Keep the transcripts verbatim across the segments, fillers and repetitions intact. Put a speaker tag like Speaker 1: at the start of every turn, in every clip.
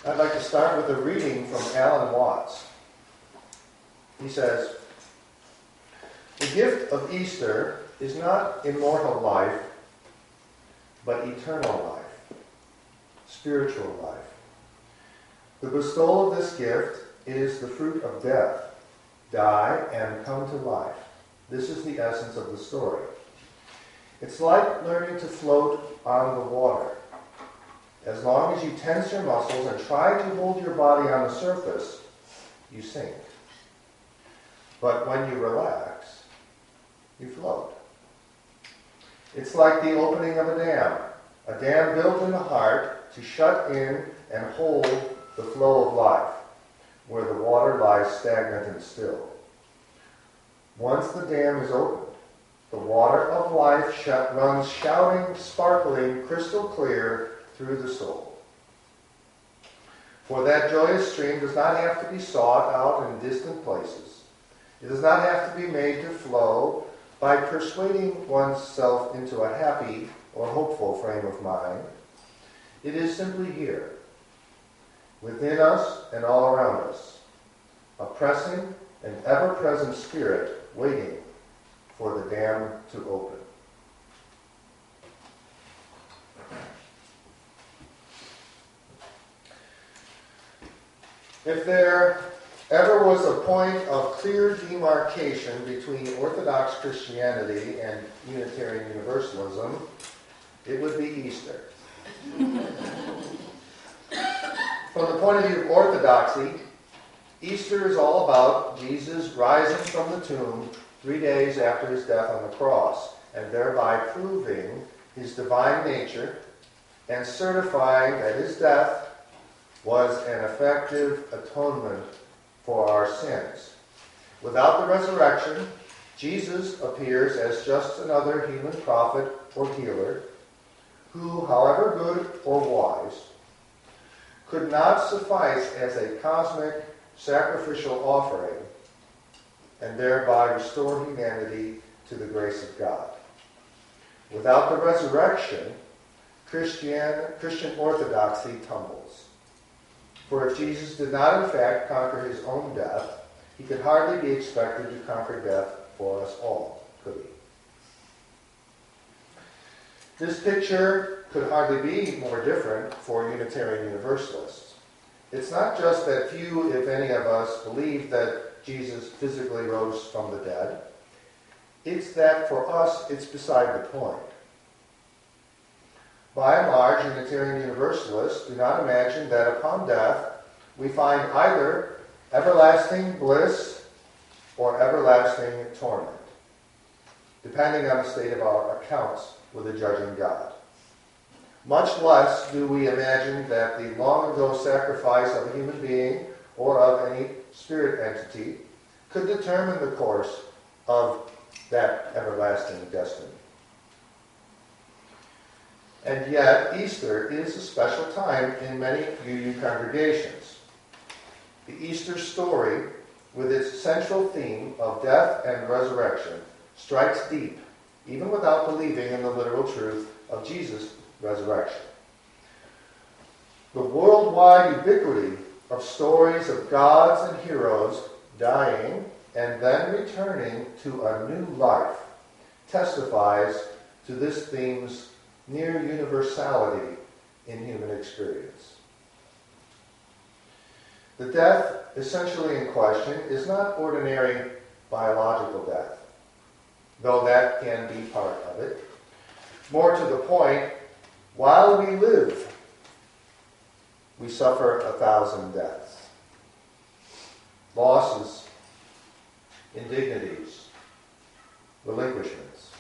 Speaker 1: I'd like to start with a reading from Alan Watts. He says, "The gift of Easter is not immortal life, but eternal life, spiritual life. The bestowal of this gift is the fruit of death, die and come to life. This is the essence of the story. It's like learning to float on the water. As long as you tense your muscles and try to hold your body on the surface, you sink. But when you relax, you float. It's like the opening of a dam, a dam built in the heart to shut in and hold the flow of life, where the water lies stagnant and still. Once the dam is opened, the water of life sh- runs shouting, sparkling, crystal clear through the soul. For that joyous stream does not have to be sought out in distant places. It does not have to be made to flow by persuading oneself into a happy or hopeful frame of mind. It is simply here, within us and all around us, a pressing and ever-present spirit waiting for the dam to open." If there ever was a point of clear demarcation between Orthodox Christianity and Unitarian Universalism, it would be Easter. From the point of view of Orthodoxy, Easter is all about Jesus rising from the tomb three days after his death on the cross, and thereby proving his divine nature and certifying that his death was an effective atonement for our sins. Without the resurrection, Jesus appears as just another human prophet or healer who, however good or wise, could not suffice as a cosmic sacrificial offering and thereby restore humanity to the grace of God. Without the resurrection, Christian, Christian orthodoxy tumbles. For if Jesus did not in fact conquer his own death, he could hardly be expected to conquer death for us all, could he? This picture could hardly be more different for Unitarian Universalists. It's not just that few, if any of us, believe that Jesus physically rose from the dead. It's that for us, it's beside the point. By and large, Unitarian Universalists do not imagine that upon death we find either everlasting bliss or everlasting torment, depending on the state of our accounts with a judging God. Much less do we imagine that the long-ago sacrifice of a human being or of any spirit entity could determine the course of that everlasting destiny. And yet, Easter is a special time in many U U congregations. The Easter story, with its central theme of death and resurrection, strikes deep, even without believing in the literal truth of Jesus' resurrection. The worldwide ubiquity of stories of gods and heroes dying and then returning to a new life testifies to this theme's near universality in human experience. The death essentially in question is not ordinary biological death, though that can be part of it. More to the point, while we live, we suffer a thousand deaths. Losses, indignities, relinquishments.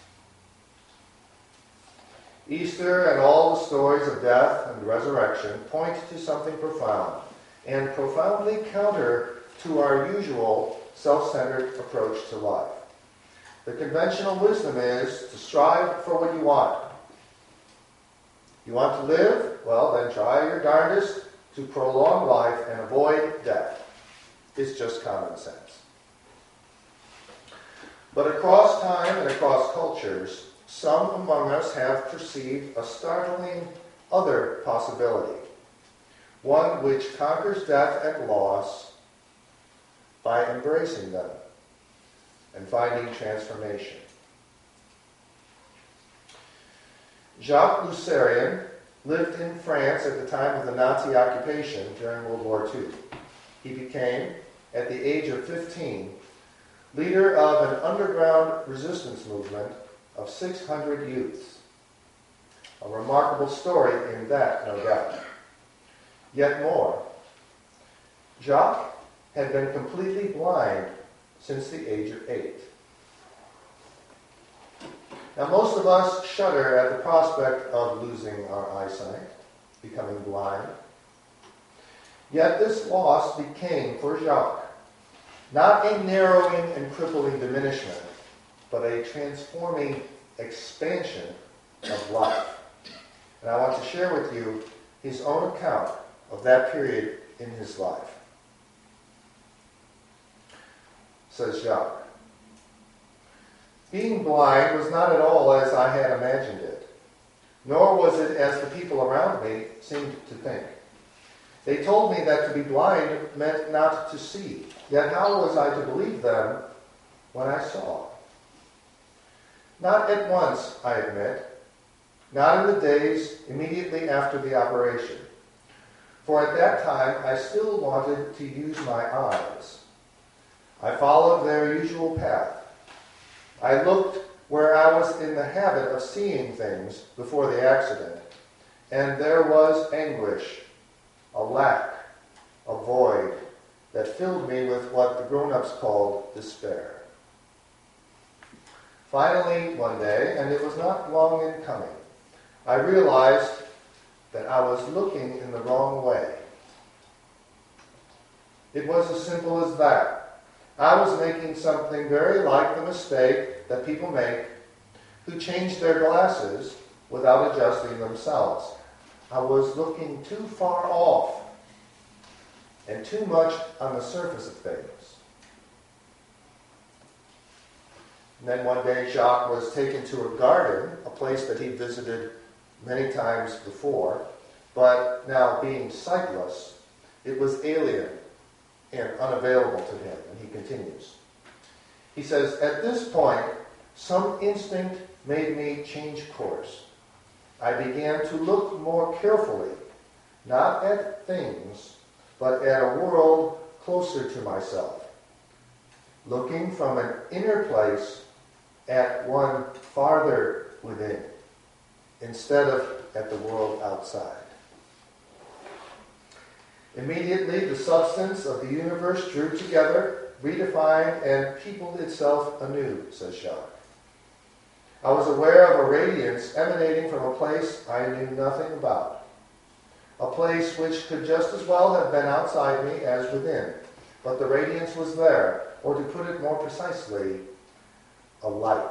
Speaker 1: Easter and all the stories of death and resurrection point to something profound and profoundly counter to our usual self-centered approach to life. The conventional wisdom is to strive for what you want. You want to live? Well, then try your darndest to prolong life and avoid death. It's just common sense. But across time and across cultures, some among us have perceived a startling other possibility. one which conquers death and loss by embracing them and finding transformation. Jacques Lucerian lived in France at the time of the Nazi occupation during World War Two. He became, at the age of fifteen, leader of an underground resistance movement of six hundred youths. A remarkable story in that, no doubt. Yet more, Jacques had been completely blind since the age of eight. Now, most of us shudder at the prospect of losing our eyesight, becoming blind. Yet this loss became, for Jacques, not a narrowing and crippling diminishment, but a transforming expansion of life. And I want to share with you his own account of that period in his life. Says Jacques, being blind was not at all as I had imagined it, nor was it as the people around me seemed to think. They told me that to be blind meant not to see, yet how was I to believe them when I saw? Not at once, I admit, not in the days immediately after the operation, for at that time I still wanted to use my eyes. I followed their usual path. I looked where I was in the habit of seeing things before the accident, and there was anguish, a lack, a void that filled me with what the grown-ups called despair. Finally, one day, and it was not long in coming, I realized that I was looking in the wrong way. It was as simple as that. I was making something very like the mistake that people make who change their glasses without adjusting themselves. I was looking too far off and too much on the surface of things. And then one day Jacques was taken to a garden, a place that he visited many times before, but now being sightless, it was alien and unavailable to him. And he continues. He says, at this point, some instinct made me change course. I began to look more carefully, not at things, but at a world closer to myself, looking from an inner place at one farther within, instead of at the world outside. Immediately, the substance of the universe drew together, redefined, and peopled itself anew, says Jacques. I was aware of a radiance emanating from a place I knew nothing about, a place which could just as well have been outside me as within, but the radiance was there, or to put it more precisely, a light.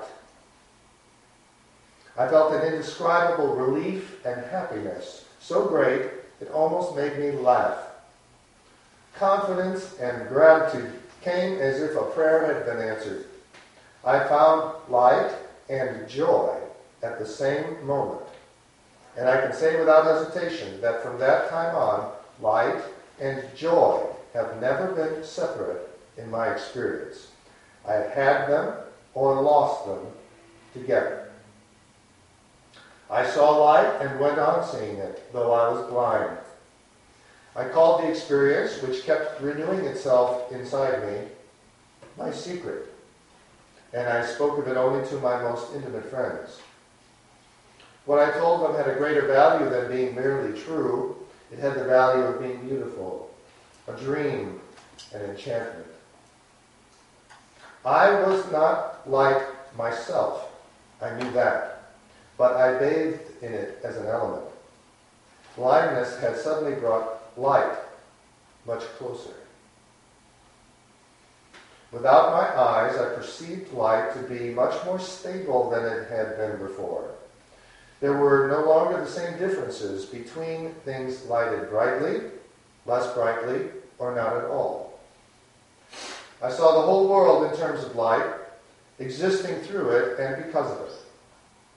Speaker 1: I felt an indescribable relief and happiness, so great it almost made me laugh. Confidence and gratitude came as if a prayer had been answered. I found light and joy at the same moment. And I can say without hesitation that from that time on, light and joy have never been separate in my experience. I have had them or lost them together. I saw light and went on seeing it, though I was blind. I called the experience, which kept renewing itself inside me, my secret. And I spoke of it only to my most intimate friends. What I told them had a greater value than being merely true. It had the value of being beautiful, a dream, an enchantment. I was not like myself. I knew that. But I bathed in it as an element. Blindness had suddenly brought light much closer. Without my eyes, I perceived light to be much more stable than it had been before. There were no longer the same differences between things lighted brightly, less brightly, or not at all. I saw the whole world in terms of light, existing through it and because of it.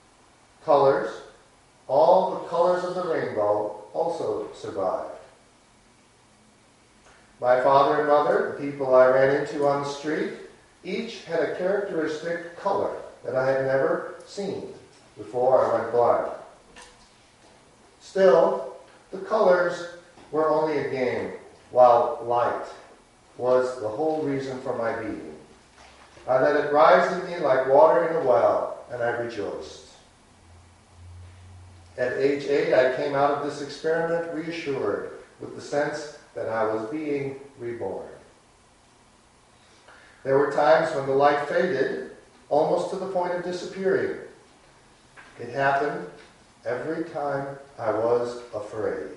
Speaker 1: Colors, all the colors of the rainbow, also survived. My father and mother, the people I ran into on the street, each had a characteristic color that I had never seen before I went blind. Still, the colors were only a game, while light was the whole reason for my being. I let it rise in me like water in a well, and I rejoiced. At age eight, I came out of this experiment reassured with the sense that I was being reborn. There were times when the light faded, almost to the point of disappearing. It happened every time I was afraid.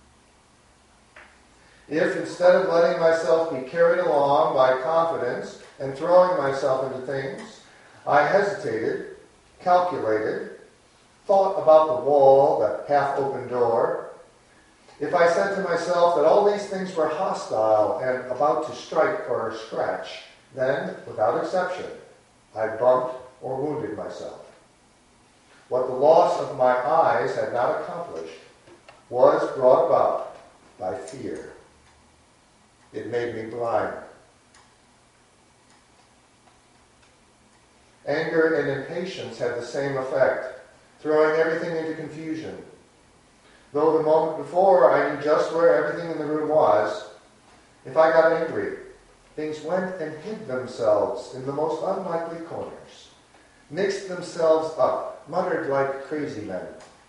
Speaker 1: If instead of letting myself be carried along by confidence and throwing myself into things, I hesitated, calculated, thought about the wall, the half-open door, if I said to myself that all these things were hostile and about to strike or scratch, then, without exception, I bumped or wounded myself. What the loss of my eyes had not accomplished was brought about by fear. It made me blind. Anger and impatience had the same effect, throwing everything into confusion. Though the moment before I knew just where everything in the room was, if I got angry, things went and hid themselves in the most unlikely corners, mixed themselves up, muttered like crazy men.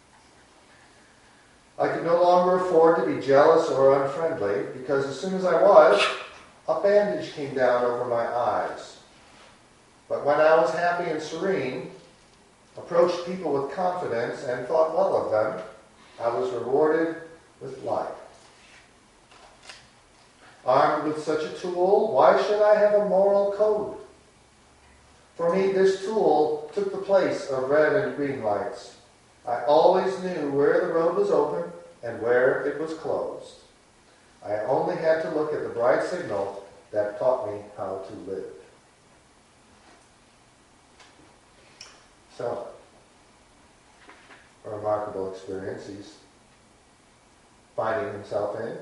Speaker 1: I could no longer afford to be jealous or unfriendly, because as soon as I was, a bandage came down over my eyes. But when I was happy and serene, approached people with confidence, and thought well of them, I was rewarded with light. Armed with such a tool, why should I have a moral code? For me, this tool took the place of red and green lights. I always knew where the road was open and where it was closed. I only had to look at the bright signal that taught me how to live. So, a remarkable experience he's finding himself in.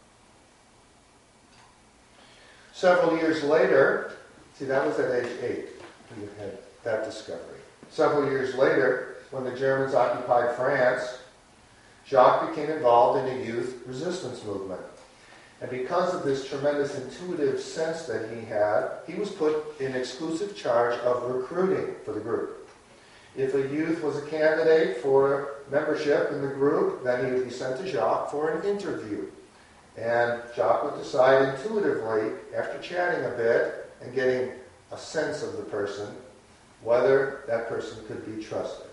Speaker 1: Several years later, see, that was at age eight he had that discovery. Several years later, when the Germans occupied France, Jacques became involved in a youth resistance movement. And because of this tremendous intuitive sense that he had, he was put in exclusive charge of recruiting for the group. If a youth was a candidate for membership in the group, then he would be sent to Jacques for an interview. And Jacques would decide intuitively, after chatting a bit and getting a sense of the person, whether that person could be trusted.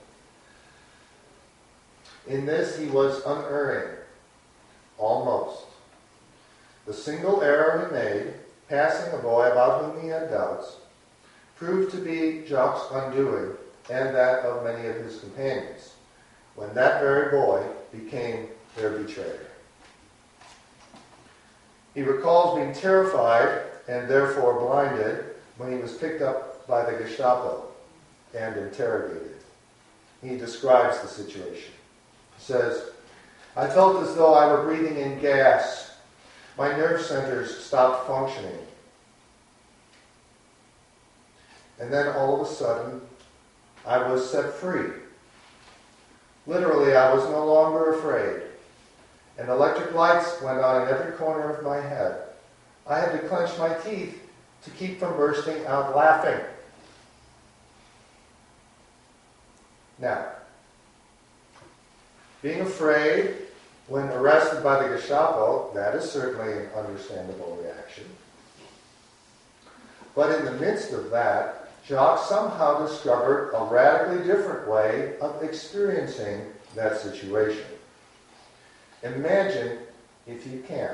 Speaker 1: In this, he was unerring, almost. The single error he made, passing a boy about whom he had doubts, proved to be Jacques' undoing and that of many of his companions, when that very boy became their betrayer. He recalls being terrified and therefore blinded when he was picked up by the Gestapo and interrogated. He describes the situation. He says, "I felt as though I were breathing in gas. My nerve centers stopped functioning. And then all of a sudden, I was set free. Literally, I was no longer afraid. And electric lights went on in every corner of my head. I had to clench my teeth to keep from bursting out laughing." Now, being afraid when arrested by the Gestapo, that is certainly an understandable reaction. But in the midst of that, Jacques somehow discovered a radically different way of experiencing that situation. Imagine, if you can,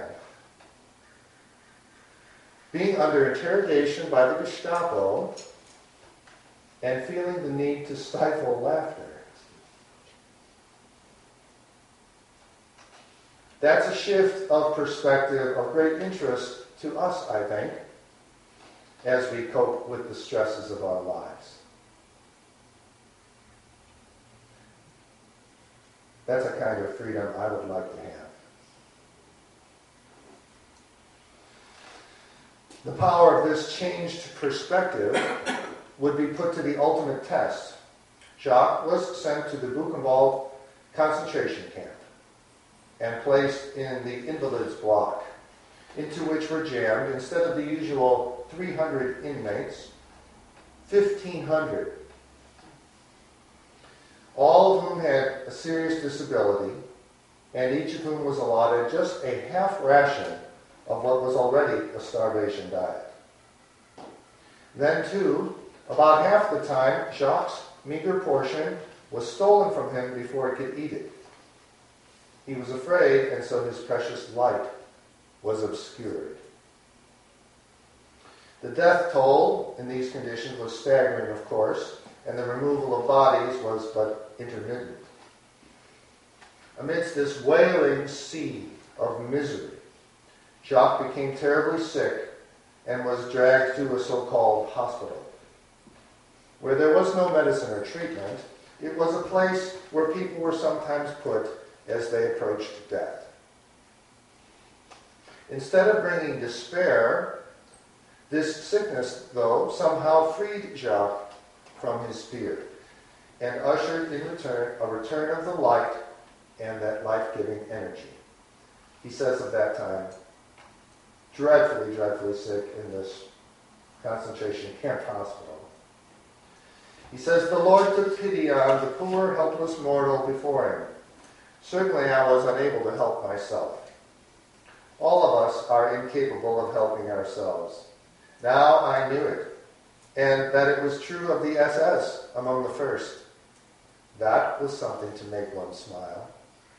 Speaker 1: being under interrogation by the Gestapo and feeling the need to stifle laughter. That's a shift of perspective of great interest to us, I think, as we cope with the stresses of our lives. That's a kind of freedom I would like to have. The power of this changed perspective would be put to the ultimate test. Jacques was sent to the Buchenwald concentration camp and placed in the invalids block, into which were jammed, instead of the usual three hundred inmates, fifteen hundred, all of whom had a serious disability, and each of whom was allotted just a half ration of what was already a starvation diet. Then, too, about half the time, Jacques' meager portion was stolen from him before he could eat it. He was afraid, and so his precious light was obscured. The death toll in these conditions was staggering, of course, and the removal of bodies was but intermittent. Amidst this wailing sea of misery, Jacques became terribly sick and was dragged to a so-called hospital, where there was no medicine or treatment. It was a place where people were sometimes put as they approached death. Instead of bringing despair, this sickness, though, somehow freed Jacques from his fear and ushered in return a return of the light and that life-giving energy. He says of that time, dreadfully, dreadfully sick in this concentration camp hospital. He says, "The Lord took pity on the poor, helpless mortal before him. Certainly I was unable to help myself. All of us are incapable of helping ourselves. Now I knew it, and that it was true of the S S among the first. That was something to make one smile."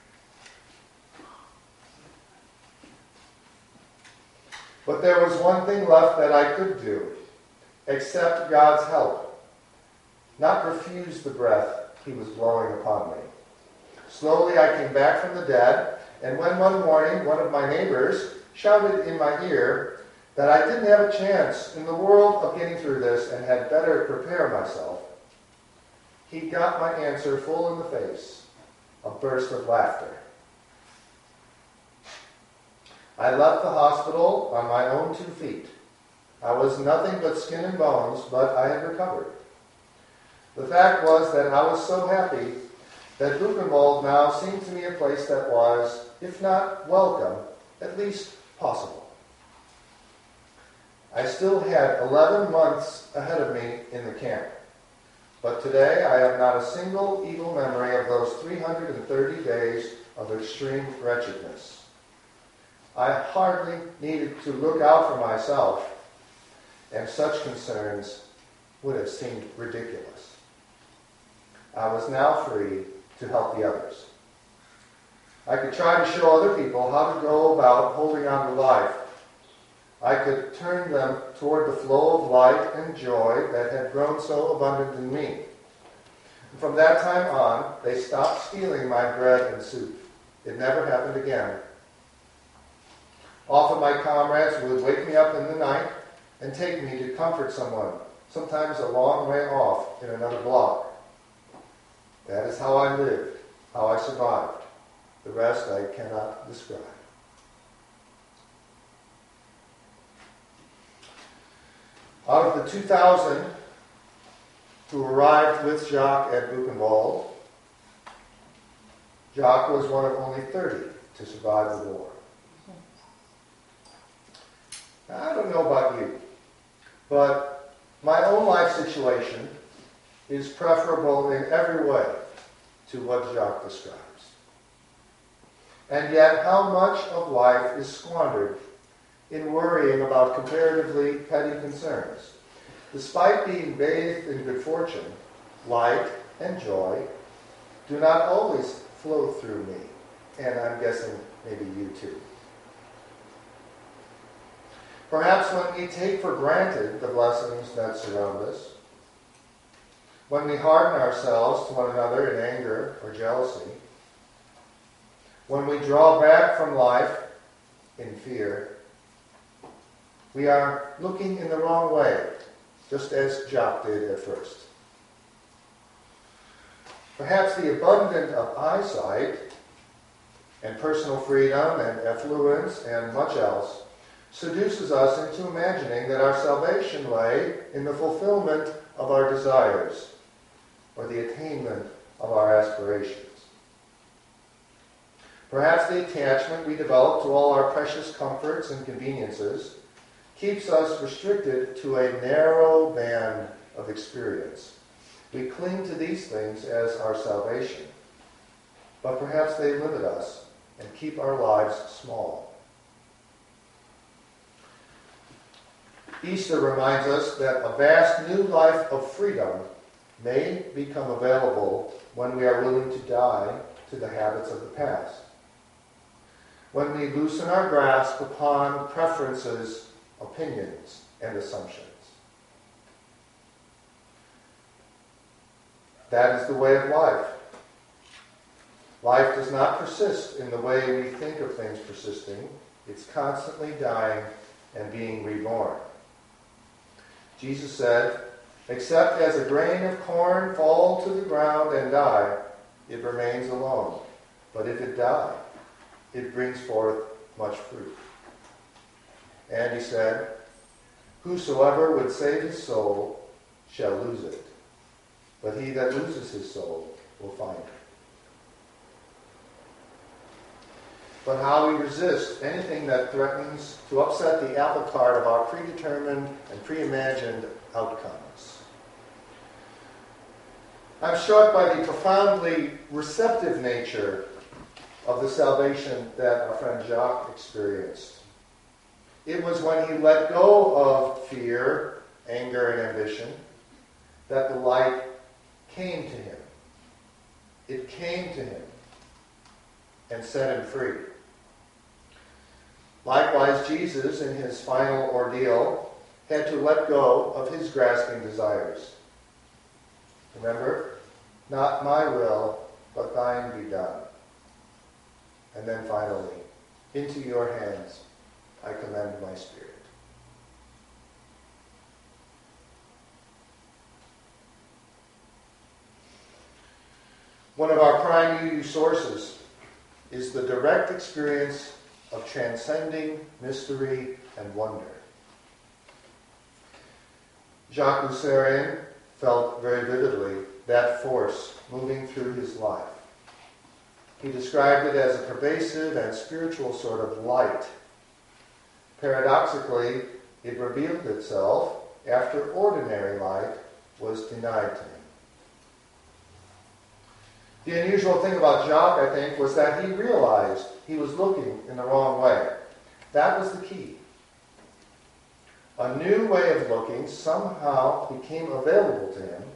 Speaker 1: But there was one thing left that I could do: accept God's help, not refuse the breath he was blowing upon me. Slowly I came back from the dead, and when one morning one of my neighbors shouted in my ear that I didn't have a chance in the world of getting through this and had better prepare myself, he got my answer full in the face, a burst of laughter. I left the hospital on my own two feet. I was nothing but skin and bones, but I had recovered. The fact was that I was so happy that Buchenwald now seemed to me a place that was, if not welcome, at least possible. I still had eleven months ahead of me in the camp, but today I have not a single evil memory of those three hundred thirty days of extreme wretchedness. I hardly needed to look out for myself, and such concerns would have seemed ridiculous. I was now free to help the others. I could try to show other people how to go about holding on to life. I could turn them toward the flow of light and joy that had grown so abundant in me. And from that time on, they stopped stealing my bread and soup. It never happened again. Often my comrades would wake me up in the night and take me to comfort someone, sometimes a long way off in another block. That is how I lived, how I survived. The rest I cannot describe. Out of the two thousand who arrived with Jacques at Buchenwald, Jacques was one of only thirty to survive the war. Now, I don't know about you, but my own life situation is preferable in every way to what Jacques describes. And yet, how much of life is squandered in worrying about comparatively petty concerns? Despite being bathed in good fortune, light and joy do not always flow through me, and I'm guessing maybe you too. Perhaps when we take for granted the blessings that surround us, when we harden ourselves to one another in anger or jealousy, when we draw back from life in fear, we are looking in the wrong way, just as Jacques did at first. Perhaps the abundance of eyesight and personal freedom and affluence and much else seduces us into imagining that our salvation lay in the fulfillment of our desires or the attainment of our aspirations. Perhaps the attachment we develop to all our precious comforts and conveniences keeps us restricted to a narrow band of experience. We cling to these things as our salvation, but perhaps they limit us and keep our lives small. Easter reminds us that a vast new life of freedom may become available when we are willing to die to the habits of the past. When we loosen our grasp upon preferences, opinions, and assumptions. That is the way of life. Life does not persist in the way we think of things persisting. It's constantly dying and being reborn. Jesus said, "Except as a grain of corn fall to the ground and die, it remains alone. But if it die, it brings forth much fruit." And he said, "Whosoever would save his soul shall lose it, but he that loses his soul will find it." But how we resist anything that threatens to upset the apple cart of our predetermined and pre-imagined outcomes. I'm struck by the profoundly receptive nature of the salvation that our friend Jacques experienced. It was when he let go of fear, anger, and ambition that the light came to him. It came to him and set him free. Likewise, Jesus, in his final ordeal, had to let go of his grasping desires. Remember? Not my will, but thine be done. And then finally, into your hands I commend my spirit. One of our prime U U sources is the direct experience of transcending mystery and wonder. Jacques Lusserien felt very vividly that force moving through his life. He described it as a pervasive and spiritual sort of light. Paradoxically, it revealed itself after ordinary light was denied to him. The unusual thing about Jacques, I think, was that he realized he was looking in the wrong way. That was the key. A new way of looking somehow became available to him.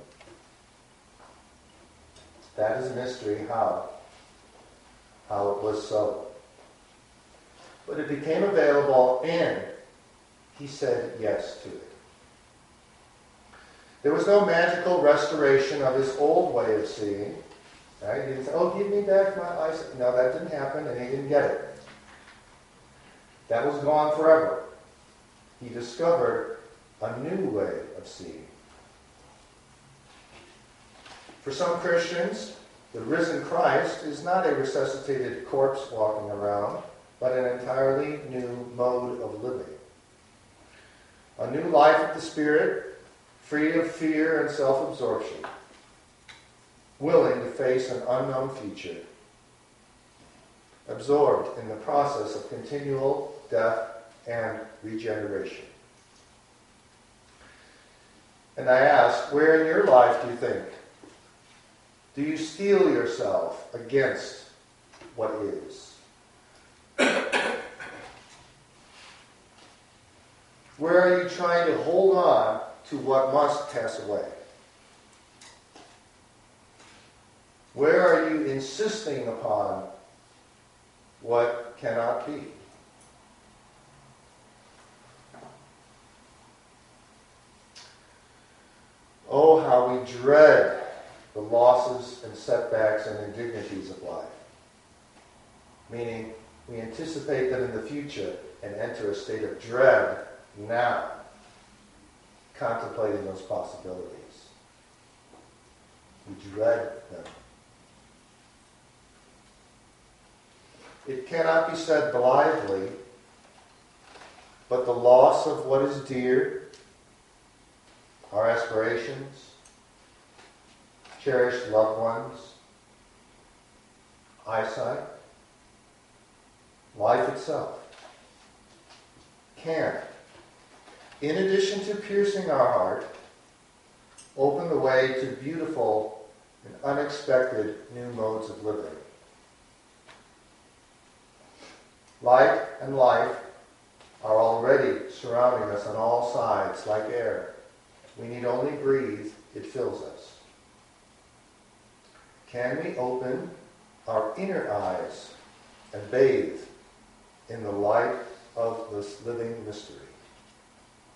Speaker 1: That is a mystery how. How it was so. But it became available and he said yes to it. There was no magical restoration of his old way of seeing. Right? He didn't say, "Oh, give me back my eyesight." No, that didn't happen, and he didn't get it. That was gone forever. He discovered a new way of seeing. For some Christians, the risen Christ is not a resuscitated corpse walking around, but an entirely new mode of living. A new life of the Spirit, free of fear and self-absorption, willing to face an unknown future, absorbed in the process of continual death and regeneration. And I ask, where in your life do you think? Do you steel yourself against what is? Where are you trying to hold on to what must pass away? Where are you insisting upon what cannot be? Oh, how we dread the losses and setbacks and indignities of life. Meaning, we anticipate them in the future and enter a state of dread now, contemplating those possibilities. We dread them. It cannot be said blithely but the loss of what is dear, our aspirations, cherished loved ones, eyesight, life itself, can, in addition to piercing our heart, open the way to beautiful and unexpected new modes of living. Light and life are already surrounding us on all sides like air. We need only breathe, it fills us. Can we open our inner eyes and bathe in the light of this living mystery?